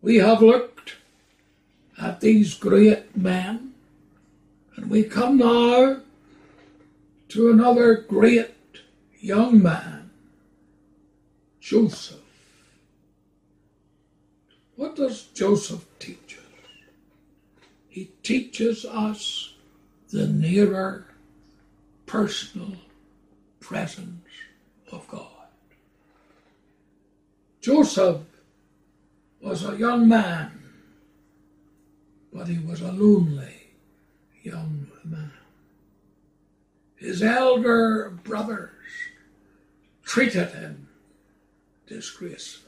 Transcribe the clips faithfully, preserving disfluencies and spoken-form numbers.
we have looked at these great men, and we come now to another great young man, Joseph. What does Joseph teach us? He teaches us the nearer personal presence of God. Joseph was a young man, but he was a lonely young man. His elder brothers treated him disgracefully.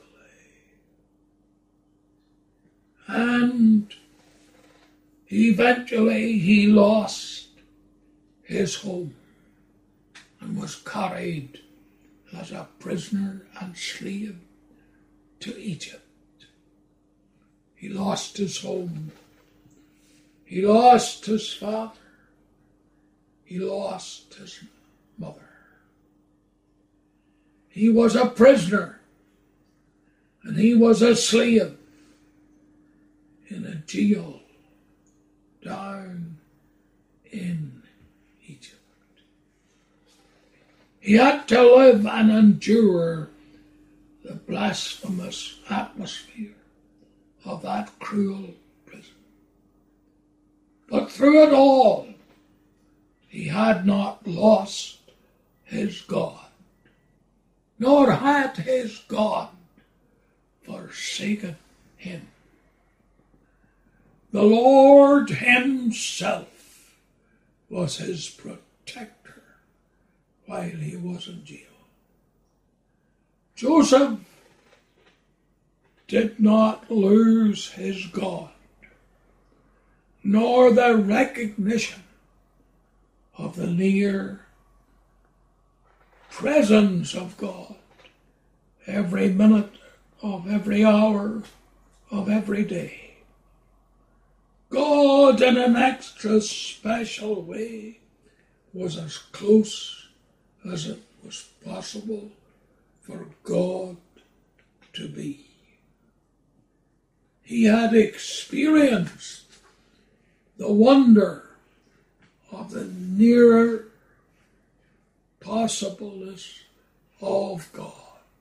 And eventually he lost his home and was carried as a prisoner and slave to Egypt. He lost his home. He lost his father. He lost his mother. He was a prisoner, and he was a slave in a jail down in Egypt. He had to live and endure the blasphemous atmosphere of that cruel prison. But through it all, he had not lost his God, nor had his God forsaken him. The Lord himself was his protector while he was in jail. Joseph did not lose his God, nor the recognition of the near presence of God every minute of every hour of every day. God, in an extra special way, was as close as it was possible for God to be. He had experienced the wonder of the nearer possibleness of God.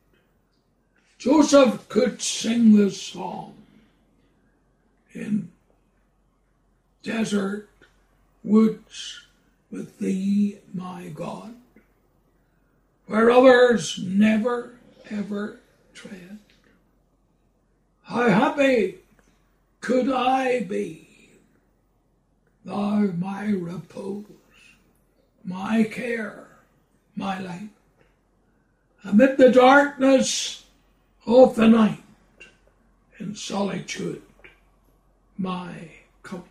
Joseph could sing this song in desert woods with thee, my God, where others never ever tread. How happy could I be, thou my repose, my care, my light, amid the darkness of the night, in solitude, my company.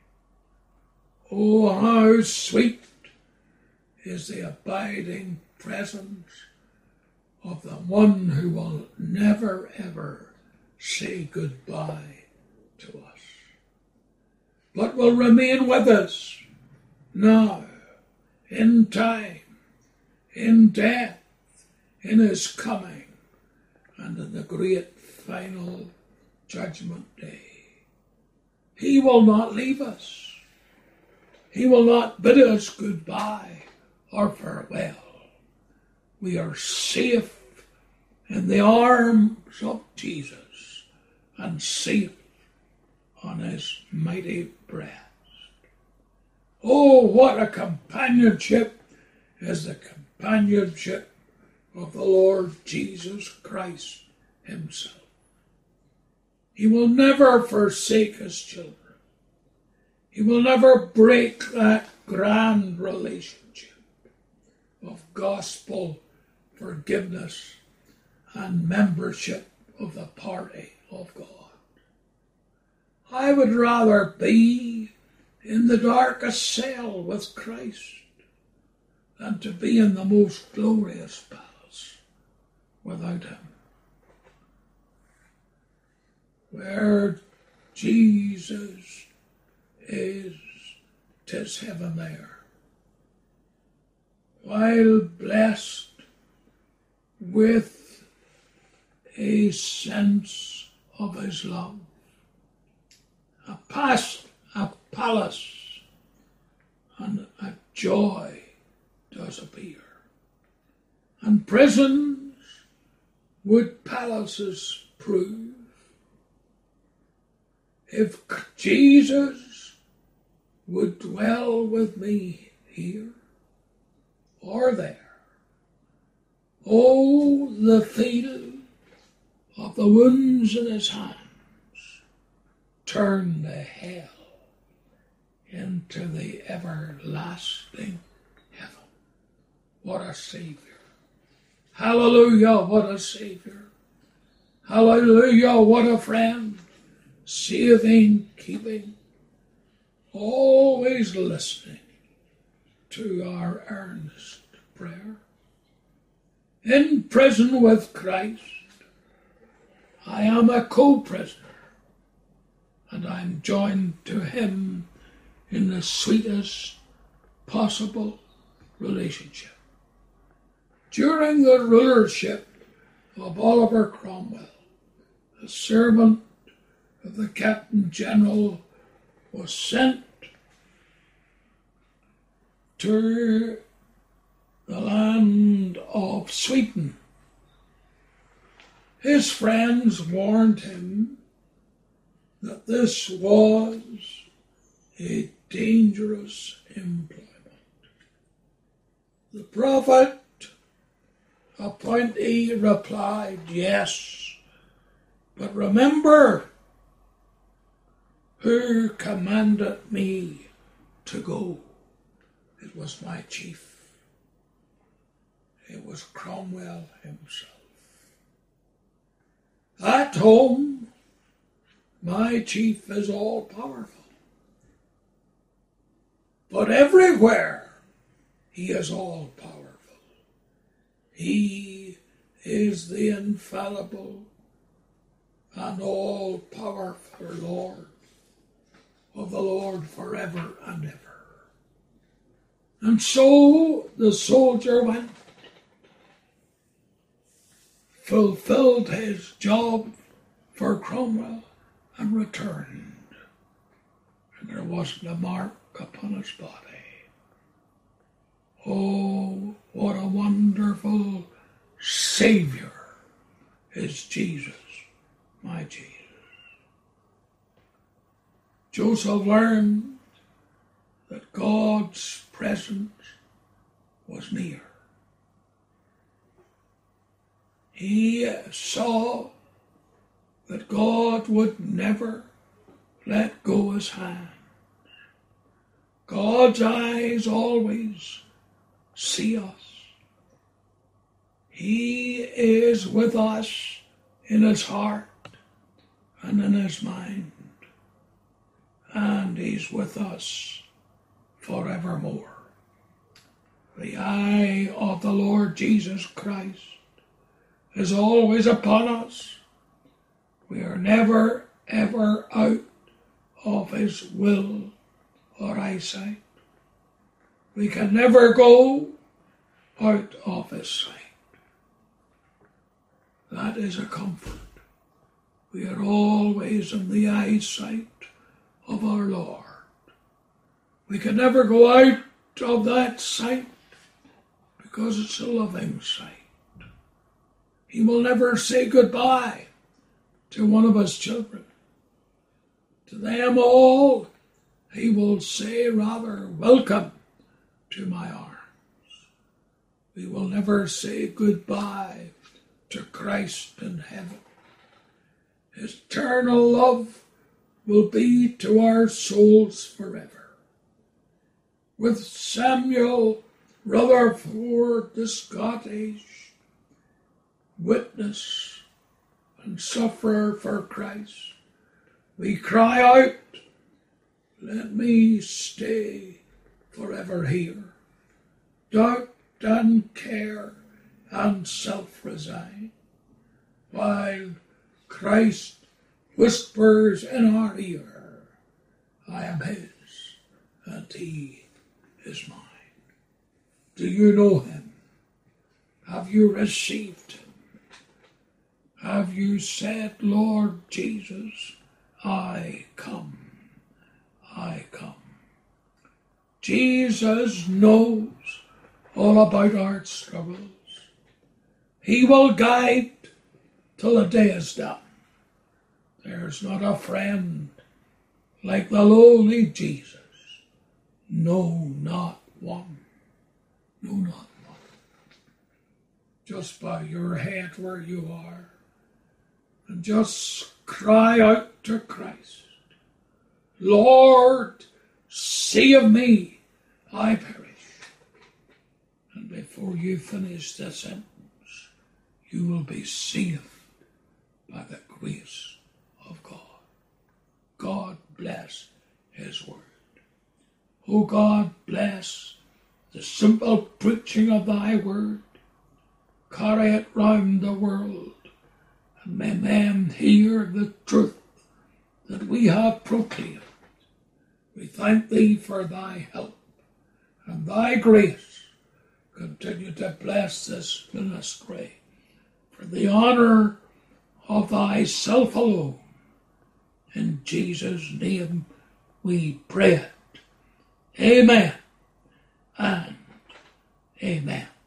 Oh, how sweet is the abiding presence of the one who will never ever say goodbye to us, but will remain with us now, in time, in death, in his coming, and in the great final judgment day. He will not leave us. He will not bid us goodbye or farewell. We are safe in the arms of Jesus and safe on his mighty breast. Oh, what a companionship is the companionship of the Lord Jesus Christ himself. He will never forsake his children. He will never break that grand relationship of gospel forgiveness and membership of the party of God. I would rather be in the darkest cell with Christ than to be in the most glorious palace without him, where Jesus is, 'tis heaven there. While blessed with a sense of his love, a past, a palace, and a joy does appear. And prisons would palaces prove, if Jesus would dwell with me here or there. Oh, the feel of the wounds in his hands turn the hell into the everlasting heaven. What a Savior. Hallelujah, what a Savior. Hallelujah, what a friend. Saving, keeping, always listening to our earnest prayer. In prison with Christ, I am a co-prisoner, and I'm joined to him in the sweetest possible relationship. During the rulership of Oliver Cromwell, the servant of the Captain General was sent to the land of Sweden. His friends warned him that this was a dangerous employment. The prophet appointee replied, "Yes, but remember who commanded me to go. It was my chief. It was Cromwell himself. At home, my chief is all powerful. But everywhere, he is all powerful. He is the infallible and all powerful Lord of the Lord forever and ever." And so the soldier went, fulfilled his job for Cromwell, and returned. And there wasn't a mark upon his body. Oh, what a wonderful Savior is Jesus, my Jesus. Joseph learned that God's presence was near. He saw that God would never let go his hand. God's eyes always see us. He is with us in his heart and in his mind. And he's with us forevermore. The eye of the Lord Jesus Christ is always upon us. We are never, ever out of his will or eyesight. We can never go out of his sight. That is a comfort. We are always in the eyesight of our Lord. We can never go out of that sight because it's a loving sight. He will never say goodbye to one of his children. To them all, he will say rather, "Welcome to my arms." We will never say goodbye to Christ in heaven. His eternal love will be to our souls forever. With Samuel Rutherford, the Scottish witness and sufferer for Christ, we cry out, "Let me stay forever here. Doubt and care and self-resign, while Christ whispers in our ear, I am his and he is mine." Do you know him? Have you received him? Have you said, "Lord Jesus, I come"? I come. Jesus knows all about our struggles. He will guide till the day is done. There's not a friend like the lowly Jesus. No, not one. No, not one. Just bow your head where you are and just cry out to Christ. Lord, save me, I perish. And before you finish the sentence, you will be saved by the grace of God. God bless his word. O God, bless the simple preaching of thy word. Carry it round the world, and may men hear the truth that we have proclaimed. We thank thee for thy help and thy grace. Continue to bless this ministry for the honor of thyself alone. In Jesus' name we pray it. Amen and amen.